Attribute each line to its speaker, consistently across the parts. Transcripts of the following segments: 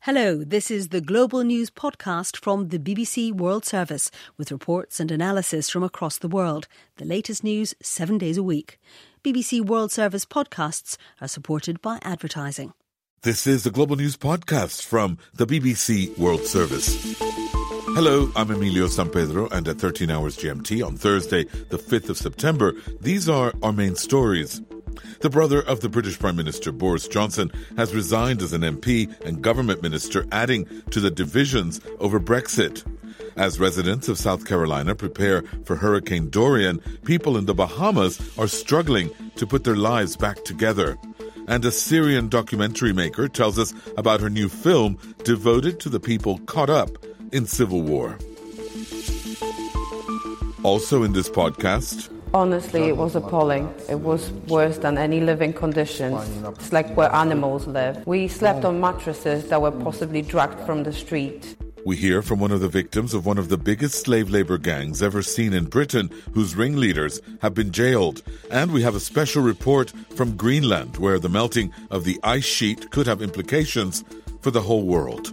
Speaker 1: Hello, this is the Global News podcast from the BBC World Service with reports and analysis from across the world. The latest news 7 days a week. BBC World Service podcasts are supported by advertising.
Speaker 2: This is the Global News podcast from the BBC World Service. Hello, I'm Emilio Sampedro, and at 13 hours GMT on Thursday, the 5th of September, these are our main stories. The brother of the British Prime Minister, Boris Johnson, has resigned as an MP and government minister, adding to the divisions over Brexit. As residents of South Carolina prepare for Hurricane Dorian, people in the Bahamas are struggling to put their lives back together. And a Syrian documentary maker tells us about her new film devoted to the people caught up in civil war. Also in this podcast...
Speaker 3: Honestly, it was appalling. It was worse than any living conditions. It's like where animals live. We slept on mattresses that were possibly dragged from the street.
Speaker 2: We hear from one of the victims of one of the biggest slave labour gangs ever seen in Britain, whose ringleaders have been jailed. And we have a special report from Greenland, where the melting of the ice sheet could have implications for the whole world.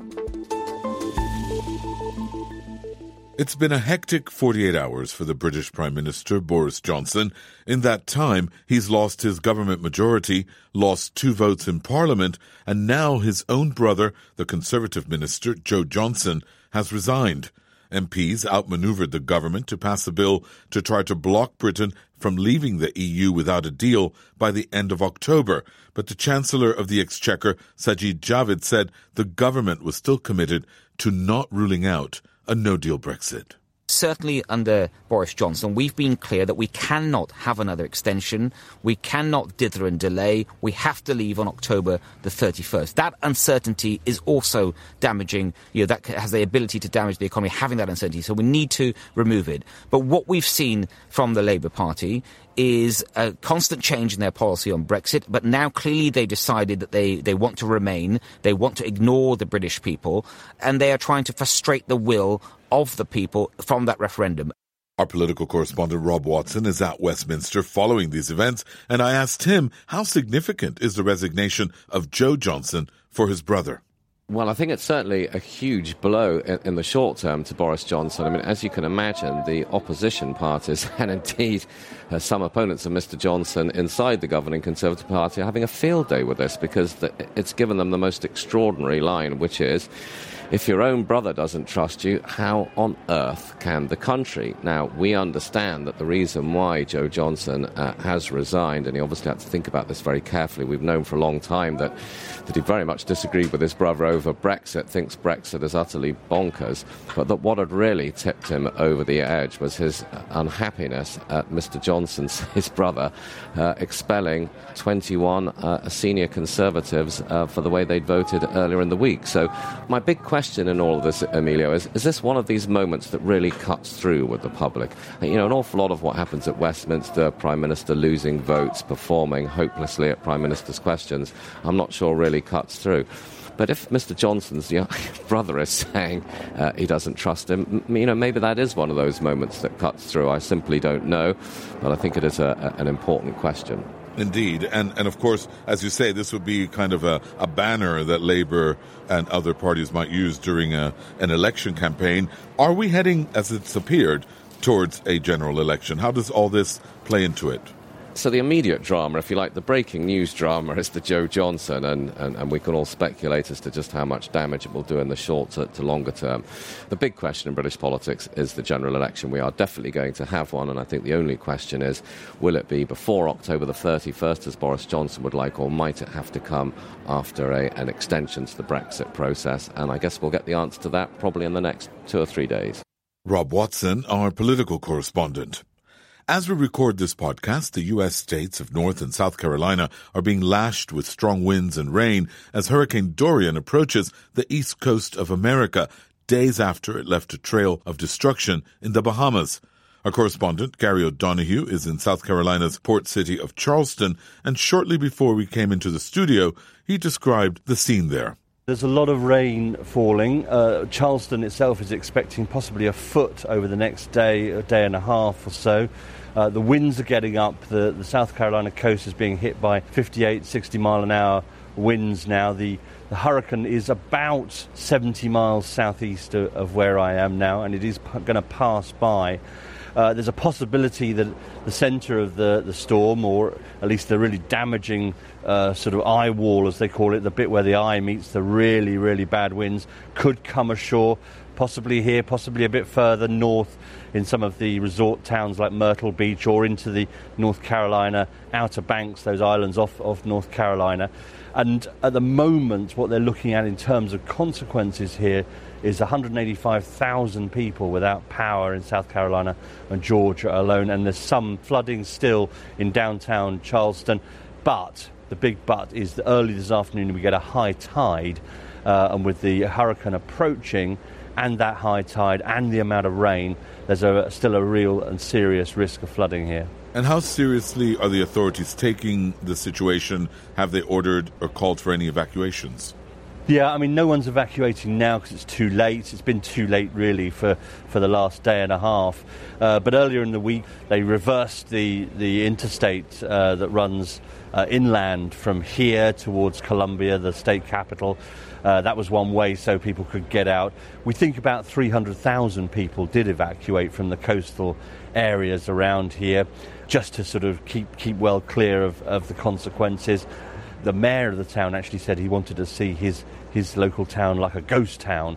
Speaker 2: It's been a hectic 48 hours for the British Prime Minister, Boris Johnson. In that time, he's lost his government majority, lost 2 votes in Parliament, and now his own brother, the Conservative Minister, Joe Johnson, has resigned. MPs outmaneuvered the government to pass a bill to try to block Britain from leaving the EU without a deal by the end of October. But the Chancellor of the Exchequer, Sajid Javid, said the government was still committed to not ruling out a no-deal Brexit.
Speaker 4: Certainly under Boris Johnson, we've been clear that we cannot have another extension. We cannot dither and delay. We have to leave on October the 31st. That uncertainty is also damaging, that has the ability to damage the economy, having that uncertainty. So we need to remove it. But what we've seen from the Labour Party is a constant change in their policy on Brexit, but now clearly they've decided that they want to remain, they want to ignore the British people, and they are trying to frustrate the will of the people from that referendum.
Speaker 2: Our political correspondent Rob Watson is at Westminster following these events, and I asked him how significant is the resignation of Joe Johnson for his brother.
Speaker 5: Well, I think it's certainly a huge blow in the short term to Boris Johnson. I mean, as you can imagine, the opposition parties and indeed some opponents of Mr. Johnson inside the governing Conservative Party are having a field day with this because it's given them the most extraordinary line, which is, if your own brother doesn't trust you, how on earth can the country? Now, we understand that the reason why Joe Johnson has resigned, and he obviously had to think about this very carefully, we've known for a long time that he very much disagreed with his brother over Brexit, thinks Brexit is utterly bonkers, but that what had really tipped him over the edge was his unhappiness at Mr. Johnson's, his brother, expelling 21 senior Conservatives for the way they'd voted earlier in the week. So my big question in all of this, Emilio, is this one of these moments that really cuts through with the public? An awful lot of what happens at Westminster, Prime Minister losing votes, performing hopelessly at Prime Minister's questions, I'm not sure really cuts through. But if Mr. Johnson's brother is saying he doesn't trust him, maybe that is one of those moments that cuts through. I simply don't know, but I think it is an important question.
Speaker 2: Indeed. And of course, as you say, this would be kind of a banner that Labour and other parties might use during an election campaign. Are we heading, as it's appeared, towards a general election? How does all this play into it?
Speaker 5: So the immediate drama, if you like, the breaking news drama is the Joe Johnson, and we can all speculate as to just how much damage it will do in the short to longer term. The big question in British politics is the general election. We are definitely going to have one, and I think the only question is, will it be before October the 31st, as Boris Johnson would like, or might it have to come after an extension to the Brexit process? And I guess we'll get the answer to that probably in the next 2 or 3 days.
Speaker 2: Rob Watson, our political correspondent. As we record this podcast, the U.S. states of North and South Carolina are being lashed with strong winds and rain as Hurricane Dorian approaches the east coast of America, days after it left a trail of destruction in the Bahamas. Our correspondent, Gary O'Donoghue, is in South Carolina's port city of Charleston, and shortly before we came into the studio, he described the scene there.
Speaker 6: There's a lot of rain falling. Charleston itself is expecting possibly a foot over the next day, a day and a half or so. The winds are getting up. The South Carolina coast is being hit by 58, 60 mile an hour winds now. The hurricane is about 70 miles southeast of where I am now, and it is going to pass by. There's a possibility that the centre of the storm, or at least the really damaging sort of eye wall, as they call it, the bit where the eye meets the really, really bad winds, could come ashore, possibly here, possibly a bit further north in some of the resort towns like Myrtle Beach, or into the North Carolina Outer Banks, those islands off North Carolina. And at the moment, what they're looking at in terms of consequences here is 185,000 people without power in South Carolina and Georgia alone, and there's some flooding still in downtown Charleston. But the big but is that early this afternoon we get a high tide, and with the hurricane approaching and that high tide and the amount of rain, there's still a real and serious risk of flooding here.
Speaker 2: And how seriously are the authorities taking the situation? Have they ordered or called for any evacuations?
Speaker 6: Yeah, I mean, no one's evacuating now because it's too late. It's been too late, really, for the last day and a half. But earlier in the week, they reversed the interstate that runs inland from here towards Columbia, the state capital. That was one way so people could get out. We think about 300,000 people did evacuate from the coastal areas around here, just to sort of keep well clear of the consequences. The mayor of the town actually said he wanted to see his local town like a ghost town,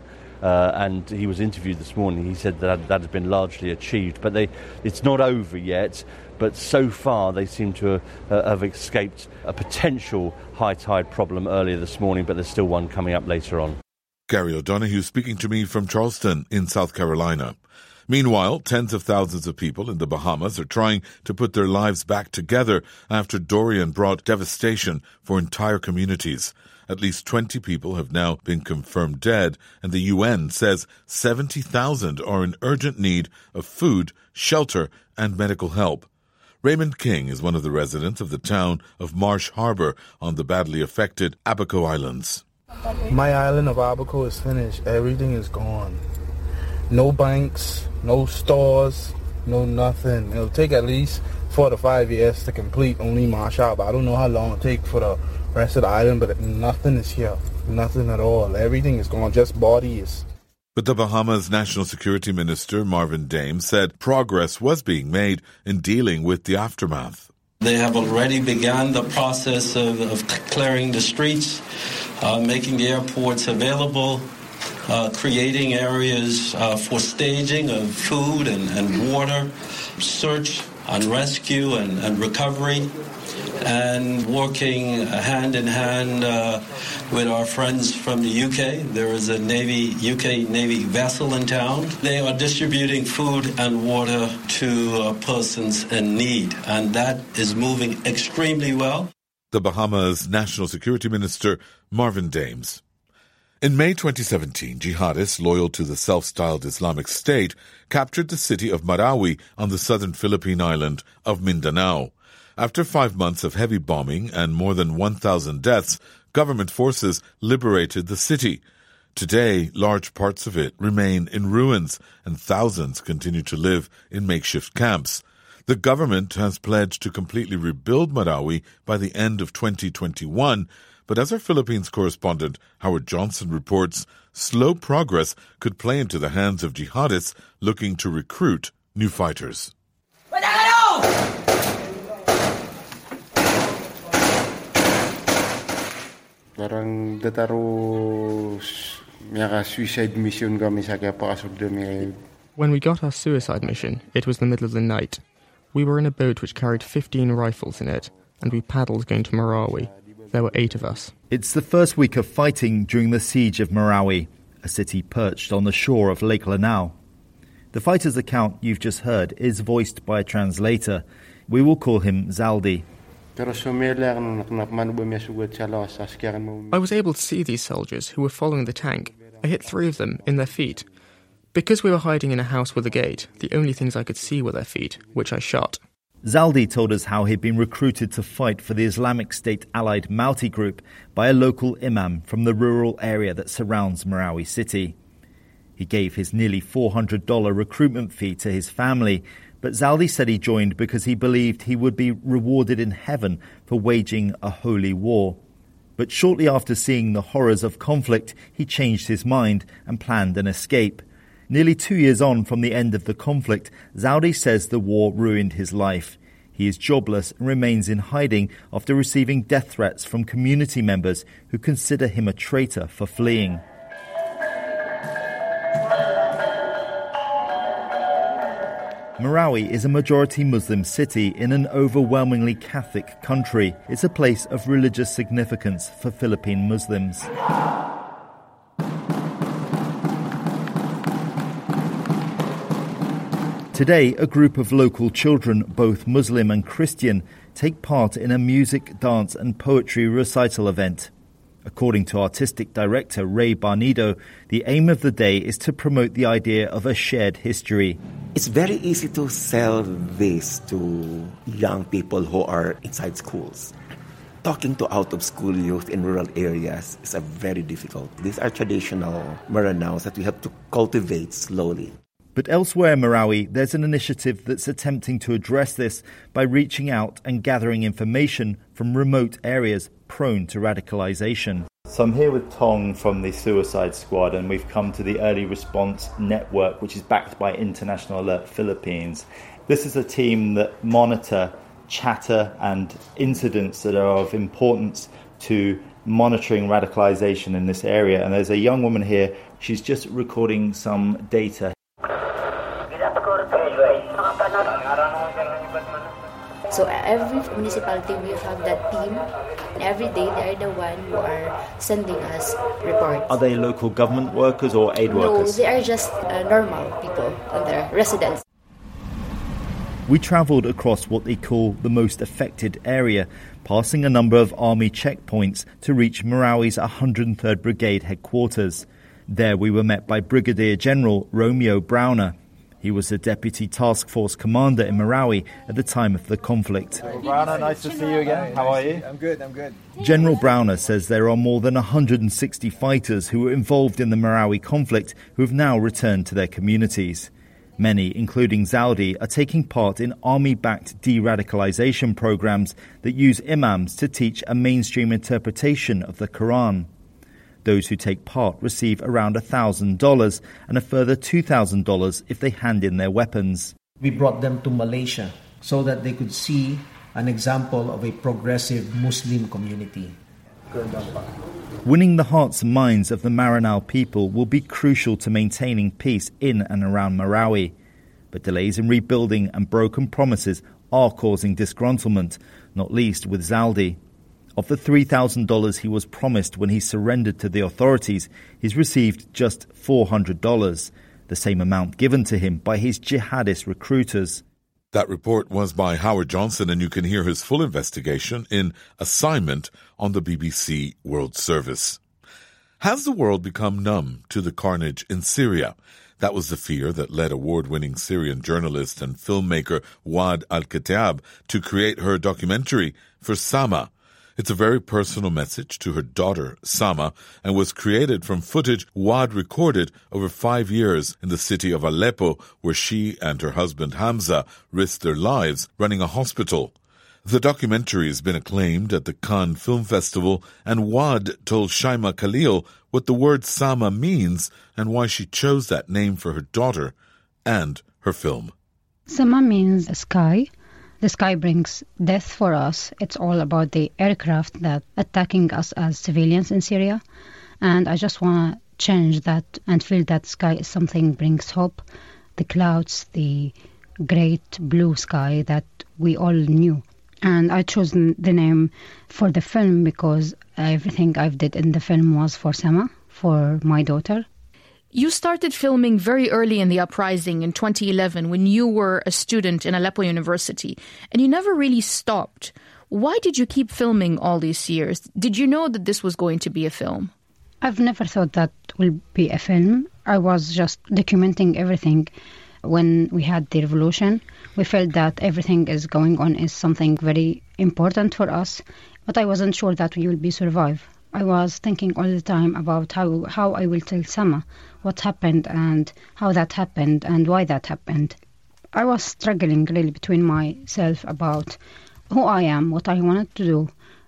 Speaker 6: and he was interviewed this morning. He said that had been largely achieved, but it's not over yet. But so far they seem to have escaped a potential high tide problem earlier this morning, but there's still one coming up later on.
Speaker 2: Gary O'Donoghue speaking to me from Charleston in South Carolina. Meanwhile, tens of thousands of people in the Bahamas are trying to put their lives back together after Dorian brought devastation for entire communities. At least 20 people have now been confirmed dead, and the UN says 70,000 are in urgent need of food, shelter, and medical help. Raymond King is one of the residents of the town of Marsh Harbor on the badly affected Abaco Islands.
Speaker 7: My island of Abaco is finished. Everything is gone. No banks, no stores, no nothing. It'll take at least 4 to 5 years to complete only Marsh Harbor. I don't know how long it'll take for the rest of the island, but nothing is here. Nothing at all. Everything is gone, just bodies.
Speaker 2: But the Bahamas National Security Minister, Marvin Dame, said progress was being made in dealing with the aftermath.
Speaker 8: They have already begun the process of clearing the streets, making the airports available, creating areas for staging of food and water, search and rescue and recovery, and working hand in hand with our friends from the UK. There is a UK Navy vessel in town. They are distributing food and water to persons in need, and that is moving extremely well.
Speaker 2: The Bahamas National Security Minister, Marvin Dames. In May 2017, jihadists loyal to the self-styled Islamic State captured the city of Marawi on the southern Philippine island of Mindanao. After 5 months of heavy bombing and more than 1,000 deaths, government forces liberated the city. Today, large parts of it remain in ruins, and thousands continue to live in makeshift camps. The government has pledged to completely rebuild Marawi by the end of 2021, but as our Philippines correspondent Howard Johnson reports, slow progress could play into the hands of jihadists looking to recruit new fighters.
Speaker 9: Parang dataro suicide mission kami sa kapasok dumi.
Speaker 10: When we got our suicide mission, it was the middle of the night. We were in a boat which carried 15 rifles in it, and we paddled going to Marawi. There were 8 of us.
Speaker 11: It's the first week of fighting during the siege of Marawi, a city perched on the shore of Lake Lanao. The fighter's account you've just heard is voiced by a translator. We will call him Zaldi.
Speaker 10: I was able to see these soldiers who were following the tank. I hit 3 of them in their feet. Because we were hiding in a house with a gate, the only things I could see were their feet, which I shot.
Speaker 11: Zaldi told us how he'd been recruited to fight for the Islamic State-allied Mauti group by a local imam from the rural area that surrounds Marawi city. He gave his nearly $400 recruitment fee to his family, but Zaldi said he joined because he believed he would be rewarded in heaven for waging a holy war. But shortly after seeing the horrors of conflict, he changed his mind and planned an escape. Nearly 2 years on from the end of the conflict, Zaudi says the war ruined his life. He is jobless and remains in hiding after receiving death threats from community members who consider him a traitor for fleeing. Marawi is a majority Muslim city in an overwhelmingly Catholic country. It's a place of religious significance for Philippine Muslims. Today, a group of local children, both Muslim and Christian, take part in a music, dance and poetry recital event. According to artistic director Ray Barnido, the aim of the day is to promote the idea of a shared history.
Speaker 12: It's very easy to sell this to young people who are inside schools. Talking to out-of-school youth in rural areas is very difficult. These are traditional Maranaos that we have to cultivate slowly.
Speaker 11: But elsewhere in Marawi, there's an initiative that's attempting to address this by reaching out and gathering information from remote areas prone to radicalization.
Speaker 13: So I'm here with Tong from the Suicide Squad, and we've come to the Early Response Network, which is backed by International Alert Philippines. This is a team that monitor chatter and incidents that are of importance to monitoring radicalization in this area. And there's a young woman here, she's just recording some data.
Speaker 14: So every municipality will have that team, and every day they are the one who are sending us reports.
Speaker 13: Are they local government workers or aid workers?
Speaker 14: No, they are just normal people and their residents.
Speaker 11: We travelled across what they call the most affected area, passing a number of army checkpoints to reach Marawi's 103rd Brigade headquarters. There we were met by Brigadier General Romeo Browner. He was the Deputy Task Force Commander in Marawi at the time of the conflict.
Speaker 13: Browner, nice to see you again. How are you?
Speaker 15: I'm good.
Speaker 11: General Browner says there are more than 160 fighters who were involved in the Marawi conflict who have now returned to their communities. Many, including Zaudi, are taking part in army-backed de-radicalization programs that use imams to teach a mainstream interpretation of the Quran. Those who take part receive around $1,000 and a further $2,000 if they hand in their weapons.
Speaker 16: We brought them to Malaysia so that they could see an example of a progressive Muslim community.
Speaker 11: Winning the hearts and minds of the Maranao people will be crucial to maintaining peace in and around Marawi. But delays in rebuilding and broken promises are causing disgruntlement, not least with Zaldi. Of the $3,000 he was promised when he surrendered to the authorities, he's received just $400, the same amount given to him by his jihadist recruiters.
Speaker 2: That report was by Howard Johnson, and you can hear his full investigation in Assignment on the BBC World Service. Has the world become numb to the carnage in Syria? That was the fear that led award-winning Syrian journalist and filmmaker Wad al-Khattab to create her documentary for Sama. It's a very personal message to her daughter, Sama, and was created from footage Wad recorded over 5 years in the city of Aleppo, where she and her husband Hamza risked their lives running a hospital. The documentary has been acclaimed at the Cannes Film Festival, and Wad told Shaima Khalil what the word Sama means and why she chose that name for her daughter and her film.
Speaker 17: Sama means sky. The sky brings death for us. It's all about the aircraft that attacking us as civilians in Syria. And I just want to change that and feel that sky is something brings hope. The clouds, the great blue sky that we all knew. And I chose the name for the film because everything I've did in the film was for Sama, for my daughter.
Speaker 18: You started filming very early in the uprising in 2011 when you were a student in Aleppo University, and you never really stopped. Why did you keep filming all these years? Did you know that this was going to be a film?
Speaker 17: I've never thought that will be a film. I was just documenting everything. When we had the revolution, we felt that everything is going on is something very important for us, but I wasn't sure that we will be survive. I was thinking all the time about how I will tell Sama what happened and how that happened and why that happened. I was struggling really between myself about who I am, what I wanted to do,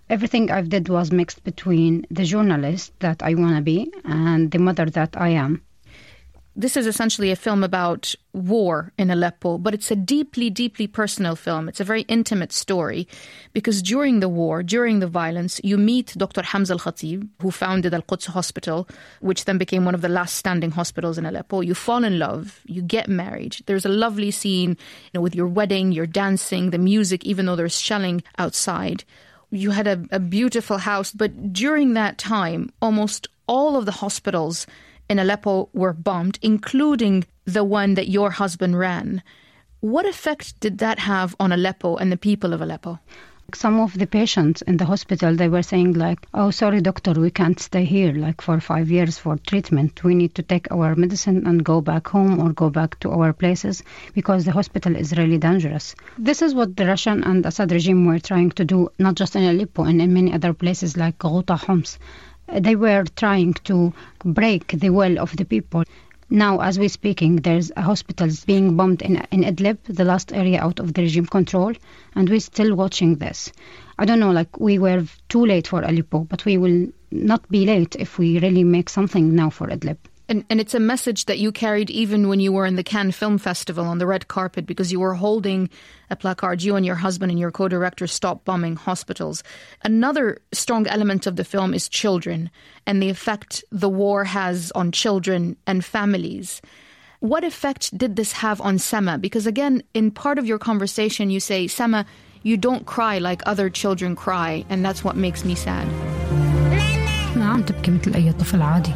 Speaker 17: Everything I've did was mixed between the journalist that I want to be and the mother that I am.
Speaker 18: This is essentially a film about war in Aleppo, but it's a deeply, deeply personal film. It's a very intimate story because during the war, during the violence, you meet Dr. Hamza al-Khatib, who founded Al-Quds Hospital, which then became one of the last standing hospitals in Aleppo. You fall in love, you get married. There's a lovely scene, with your wedding, your dancing, the music, even though there's shelling outside. You had a beautiful house, but during that time, almost all of the hospitals in Aleppo were bombed, including the one that your husband ran. What effect did that have on Aleppo and the people of Aleppo?
Speaker 17: Some of the patients in the hospital, they were saying like, oh, sorry, doctor, we can't stay here for 5 years for treatment. We need to take our medicine and go back home or go back to our places because the hospital is really dangerous. This is what the Russian and Assad regime were trying to do, not just in Aleppo and in many other places like Ghouta, Homs. They were trying to break the will of the people. Now, as we're speaking, there's hospitals being bombed in Idlib, the last area out of the regime control, and we're still watching this. I don't know, we were too late for Aleppo, but we will not be late if we really make something now for Idlib.
Speaker 18: And it's a message that you carried even when you were in the Cannes Film Festival on the red carpet, because you were holding a placard, you and your husband and your co-director, Stop Bombing Hospitals. Another strong element of the film is children and the effect the war has on children and families. What effect did this have on Sama? Because again, in part of your conversation, you say, Sama, you don't cry like other children cry, and that's what makes me sad.
Speaker 17: نعم تبكي مثل أي طفل عادي.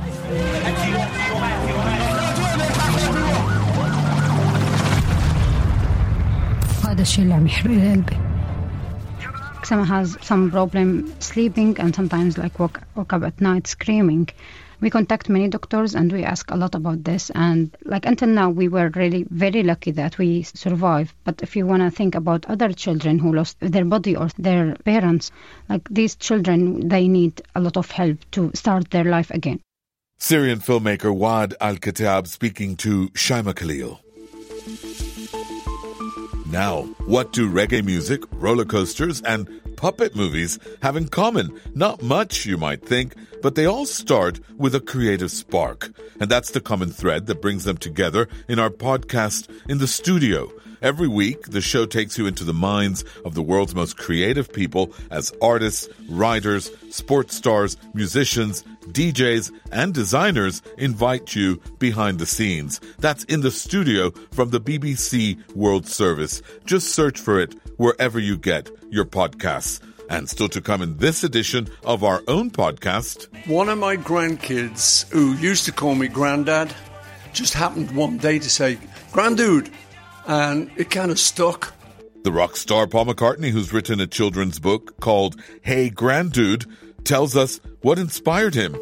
Speaker 17: هذا الشيء اللي عم يحرق لي قلبي. Sama has some problem sleeping and sometimes woke up at night screaming. We contact many doctors and we ask a lot about this, and until now we were really very lucky that we survived. But if you want to think about other children who lost their body or their parents, these children, they need a lot of help to start their life again.
Speaker 2: Syrian filmmaker Wad Al-Khattab speaking to Shaima Khalil. Now, what do reggae music, roller coasters, and puppet movies have in common? Not much, you might think, but they all start with a creative spark. And that's the common thread that brings them together in our podcast, In the Studio. Every week, the show takes you into the minds of the world's most creative people as artists, writers, sports stars, musicians, DJs, and designers invite you behind the scenes. That's In the Studio from the BBC World Service. Just search for it wherever you get your podcasts. And still to come in this edition of our own podcast.
Speaker 15: One of my grandkids, who used to call me Grandad, just happened one day to say, Granddude, and it kind of stuck.
Speaker 2: The rock star Paul McCartney, who's written a children's book called Hey Granddude, tells us what inspired him.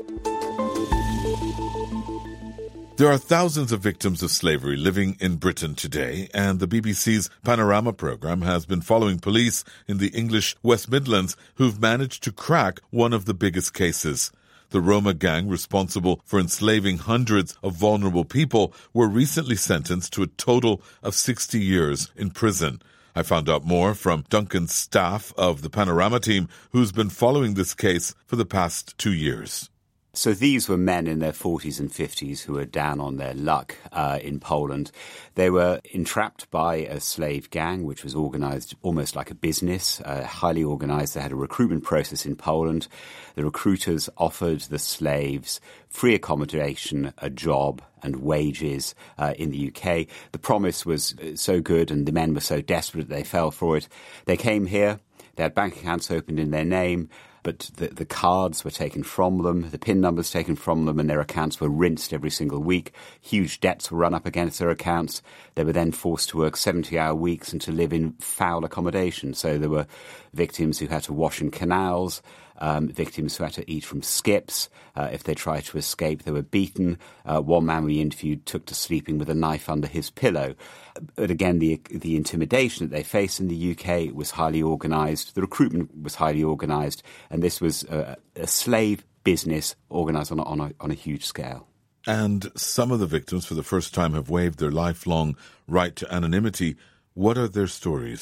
Speaker 2: There are thousands of victims of slavery living in Britain today, and the BBC's Panorama programme has been following police in the English West Midlands who've managed to crack one of the biggest cases. The Roma gang responsible for enslaving hundreds of vulnerable people were recently sentenced to a total of 60 years in prison. I found out more from Duncan Staff of the Panorama team, who's been following this case for the past 2 years.
Speaker 19: So these were men in their 40s and 50s who were down on their luck in Poland. They were entrapped by a slave gang, which was organized almost like a business, highly organized. They had a recruitment process in Poland. The recruiters offered the slaves free accommodation, a job, and wages in the UK. The promise was so good and the men were so desperate that they fell for it. They came here. They had bank accounts opened in their name, but the cards were taken from them, the PIN numbers taken from them, and their accounts were rinsed every single week. Huge debts were run up against their accounts. They were then forced to work 70-hour weeks and to live in foul accommodation. So there were victims who had to wash in canals, victims who had to eat from skips. If they tried to escape, they were beaten. One man we interviewed took to sleeping with a knife under his pillow. But again, the intimidation that they faced in the UK was highly organised. The recruitment was highly organised. And this was a slave business organised on a huge scale.
Speaker 2: And some of the victims, for the first time, have waived their lifelong right to anonymity. What are their stories?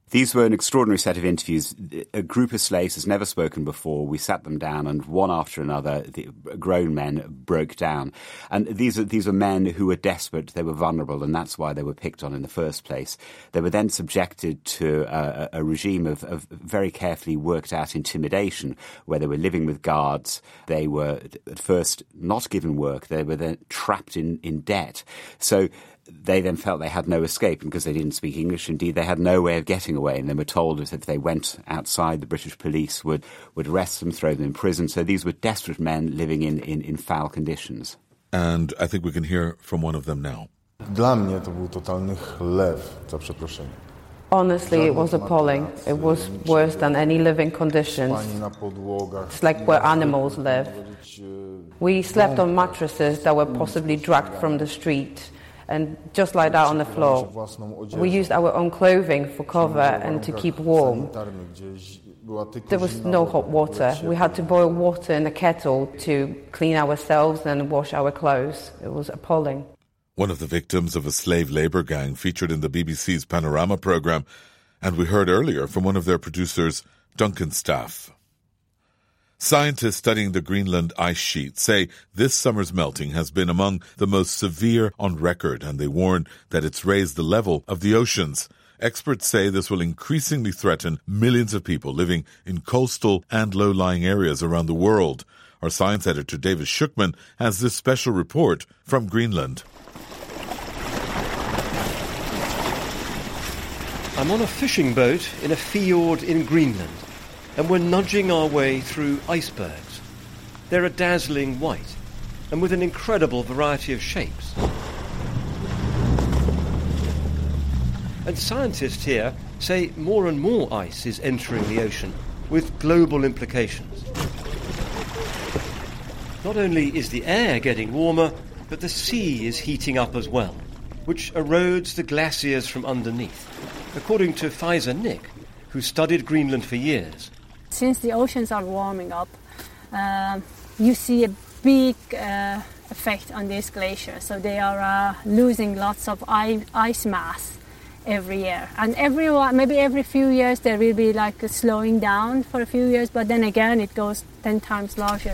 Speaker 19: These were an extraordinary set of interviews. A group of slaves has never spoken before. We sat them down, and one after another, the grown men broke down. And these are men who were desperate, they were vulnerable, and that's why they were picked on in the first place. They were then subjected to a regime of very carefully worked out intimidation, where they were living with guards. They were at first not given work. They were then trapped in debt. So they then felt they had no escape, and because they didn't speak English, indeed, they had no way of getting away, and they were told that if they went outside, the British police would arrest them, throw them in prison. So these were desperate men living in foul conditions.
Speaker 2: And I think we can hear from one of them now.
Speaker 20: Dla mnie to był totalny chlew, za przeproszeniem.
Speaker 3: Honestly, it was appalling. It was worse than any living conditions. It's like where animals live. We slept on mattresses that were possibly dragged from the street, and just like that on the floor. We used our own clothing for cover and to keep warm. There was no hot water. We had to boil water in a kettle to clean ourselves and wash our clothes. It was appalling.
Speaker 2: One of the victims of a slave labour gang featured in the BBC's Panorama programme, and we heard earlier from one of their producers, Duncan Staff. Scientists studying the Greenland ice sheet say this summer's melting has been among the most severe on record, and they warn that it's raised the level of the oceans. Experts say this will increasingly threaten millions of people living in coastal and low-lying areas around the world. Our science editor, David Shukman, has this special report from Greenland.
Speaker 21: I'm on a fishing boat in a fjord in Greenland, and we're nudging our way through icebergs. They're a dazzling white, and with an incredible variety of shapes. And scientists here say more and more ice is entering the ocean, with global implications. Not only is the air getting warmer, but the sea is heating up as well, which erodes the glaciers from underneath, according to Pfizer Nick, who studied Greenland for years.
Speaker 22: Since the oceans are warming up, you see a big effect on these glaciers. So they are losing lots of ice mass every year. And maybe every few years there will be like a slowing down for a few years, but then again it goes 10 times larger.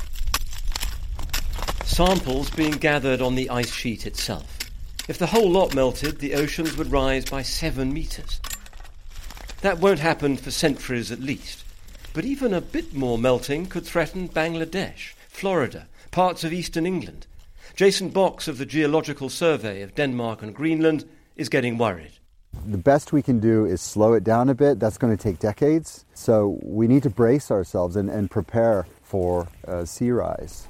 Speaker 21: Samples being gathered on the ice sheet itself. If the whole lot melted, the oceans would rise by 7 metres. That won't happen for centuries at least. But even a bit more melting could threaten Bangladesh, Florida, parts of eastern England. Jason Box of the Geological Survey of Denmark and Greenland is getting worried.
Speaker 23: The best we can do is slow it down a bit. That's going to take decades. So we need to brace ourselves and prepare for sea rise.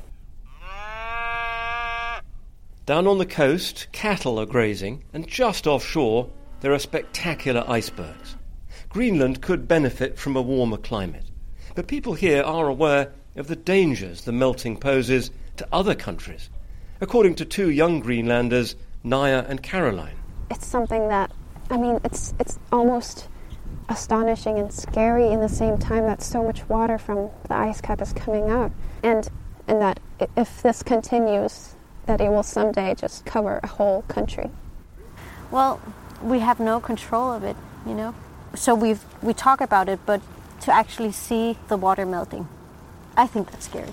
Speaker 21: Down on the coast, cattle are grazing, and just offshore, there are spectacular icebergs. Greenland could benefit from a warmer climate, but people here are aware of the dangers the melting poses to other countries, according to 2 young Greenlanders, Naya and Caroline.
Speaker 24: It's something that, it's almost astonishing and scary in the same time that so much water from the ice cap is coming out, and that if this continues, that it will someday just cover a whole country.
Speaker 25: Well, we have no control of it, So we talk about it, but to actually see the water melting, I think that's scary.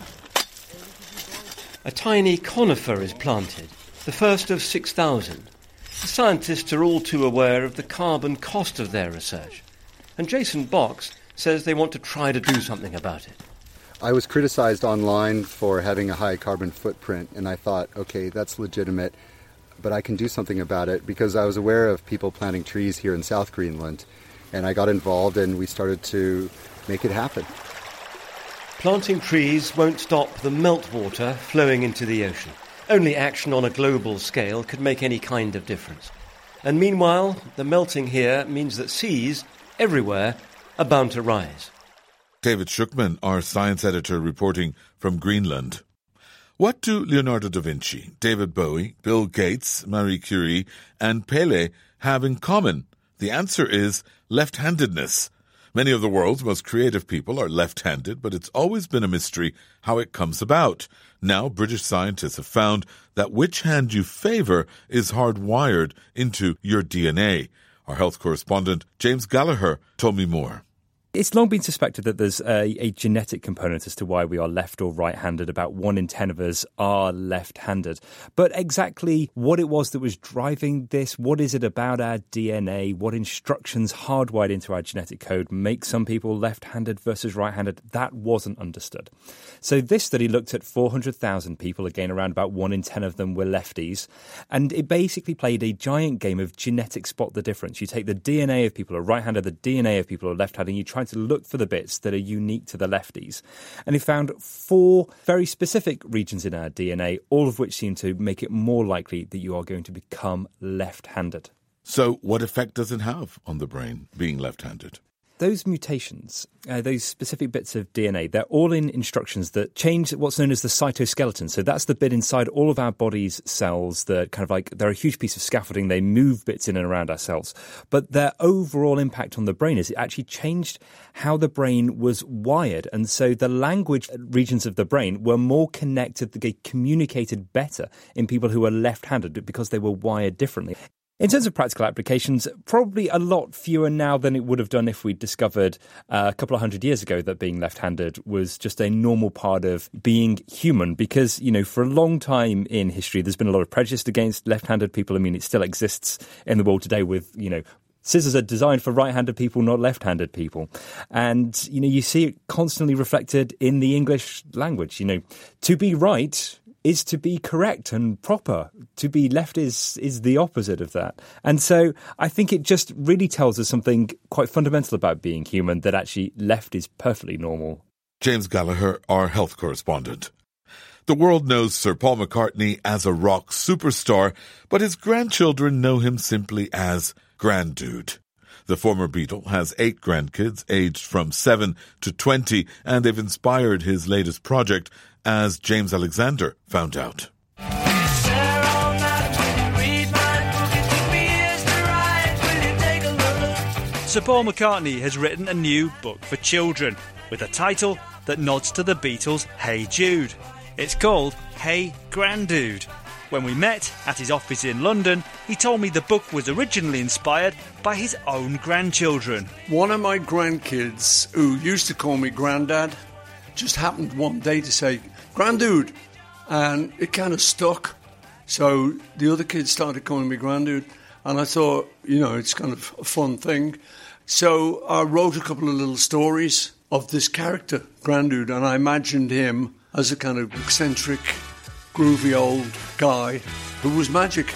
Speaker 21: A tiny conifer is planted, the first of 6,000. The scientists are all too aware of the carbon cost of their research. And Jason Box says they want to try to do something about it.
Speaker 23: I was criticized online for having a high carbon footprint, and I thought, okay, that's legitimate, but I can do something about it because I was aware of people planting trees here in South Greenland, and I got involved and we started to make it happen.
Speaker 21: Planting trees won't stop the meltwater flowing into the ocean. Only action on a global scale could make any kind of difference. And meanwhile, the melting here means that seas everywhere are bound to rise.
Speaker 2: David Shukman, our science editor, reporting from Greenland. What do Leonardo da Vinci, David Bowie, Bill Gates, Marie Curie, and Pele have in common? The answer is left-handedness. Many of the world's most creative people are left-handed, but it's always been a mystery how it comes about. Now, British scientists have found that which hand you favor is hardwired into your DNA. Our health correspondent, James Gallagher, told me more.
Speaker 1: It's long been suspected that there's a genetic component as to why we are left or right-handed. About 1 in 10 of us are left-handed. But exactly what it was that was driving this, what is it about our DNA, what instructions hardwired into our genetic code make some people left-handed versus right-handed, that wasn't understood. So this study looked at 400,000 people, again around about 1 in 10 of them were lefties, and it basically played a giant game of genetic spot the difference. You take the DNA of people who are right-handed, the DNA of people who are left-handed, and you try to look for the bits that are unique to the lefties. And it found 4 very specific regions in our DNA, all of which seem to make it more likely that you are going to become left-handed.
Speaker 2: So what effect does it have on the brain, being left-handed?
Speaker 1: Those mutations, those specific bits of DNA, they're all in instructions that change what's known as the cytoskeleton. So that's the bit inside all of our body's cells that kind of like, they're a huge piece of scaffolding. They move bits in and around our cells. But their overall impact on the brain is it actually changed how the brain was wired. And so the language regions of the brain were more connected, they communicated better in people who were left-handed because they were wired differently. In terms of practical applications, probably a lot fewer now than it would have done if we discovered a couple of 100 years ago that being left-handed was just a normal part of being human. Because, you know, for a long time in history, there's been a lot of prejudice against left-handed people. I mean, it still exists in the world today with, you know, scissors are designed for right-handed people, not left-handed people. And, you know, you see it constantly reflected in the English language. You know, to be right is to be correct and proper. To be left is the opposite of that. And so I think it just really tells us something quite fundamental about being human, that actually left is perfectly normal.
Speaker 2: James Gallagher, our health correspondent. The world knows Sir Paul McCartney as a rock superstar, but his grandchildren know him simply as Granddude. The former Beatle has 8 grandkids aged from 7 to 20, and they've inspired his latest project, as James Alexander found out.
Speaker 4: Sir Paul McCartney has written a new book for children with a title that nods to the Beatles' Hey Jude. It's called Hey Granddude. When we met at his office in London, he told me the book was originally inspired by his own grandchildren.
Speaker 15: One of my grandkids, who used to call me Grandad, just happened one day to say, Granddude, and it kind of stuck. So the other kids started calling me Granddude, and I thought, you know, it's kind of a fun thing. So I wrote a couple of little stories of this character, Granddude, and I imagined him as a kind of eccentric, groovy old guy who was magic.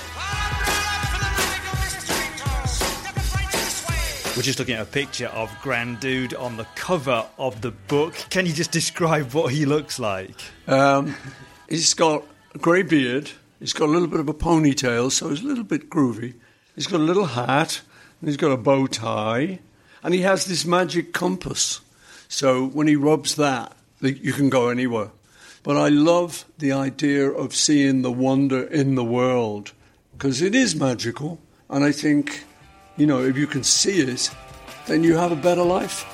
Speaker 4: We're just looking at a picture of Granddude on the cover of the book. Can you just describe what he looks like?
Speaker 15: He's got a grey beard. He's got a little bit of a ponytail, so he's a little bit groovy. He's got a little hat, and he's got a bow tie, and he has this magic compass. So when he rubs that, you can go anywhere. But I love the idea of seeing the wonder in the world, because it is magical, and I think, you know, if you can see it, then you have a better life.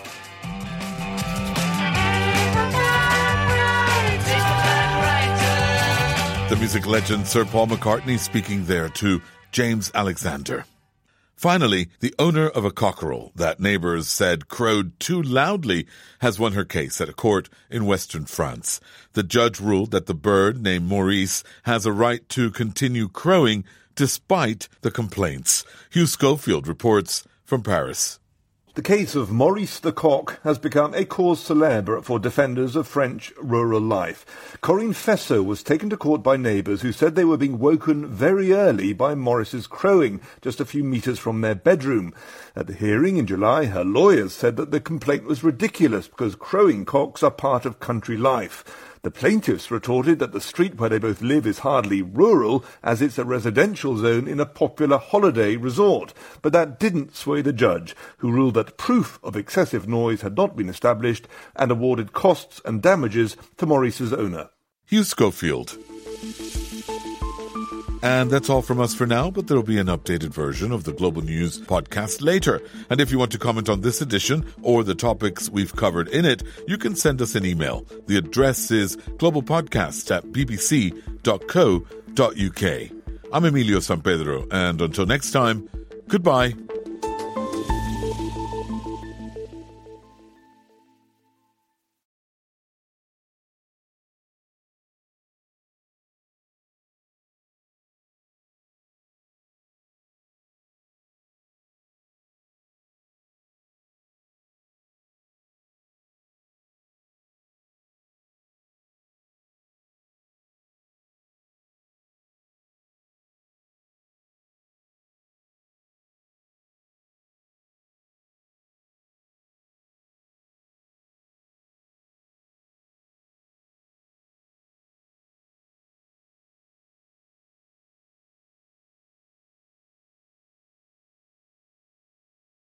Speaker 2: The music legend Sir Paul McCartney speaking there to James Alexander. Finally, the owner of a cockerel that neighbors said crowed too loudly has won her case at a court in western France. The judge ruled that the bird, named Maurice, has a right to continue crowing despite the complaints. Hugh Schofield reports from Paris.
Speaker 5: The case of Maurice the cock has become a cause célèbre for defenders of French rural life. Corinne Fessot was taken to court by neighbours who said they were being woken very early by Maurice's crowing, just a few metres from their bedroom. At the hearing in July, her lawyers said that the complaint was ridiculous because crowing cocks are part of country life. The plaintiffs retorted that the street where they both live is hardly rural, as it's a residential zone in a popular holiday resort. But that didn't sway the judge, who ruled that proof of excessive noise had not been established and awarded costs and damages to Maurice's owner.
Speaker 2: Hugh Schofield. And that's all from us for now, but there'll be an updated version of the Global News podcast later. And if you want to comment on this edition or the topics we've covered in it, you can send us an email. The address is globalpodcasts@bbc.co.uk. I'm Emilio San Pedro, and until next time, goodbye.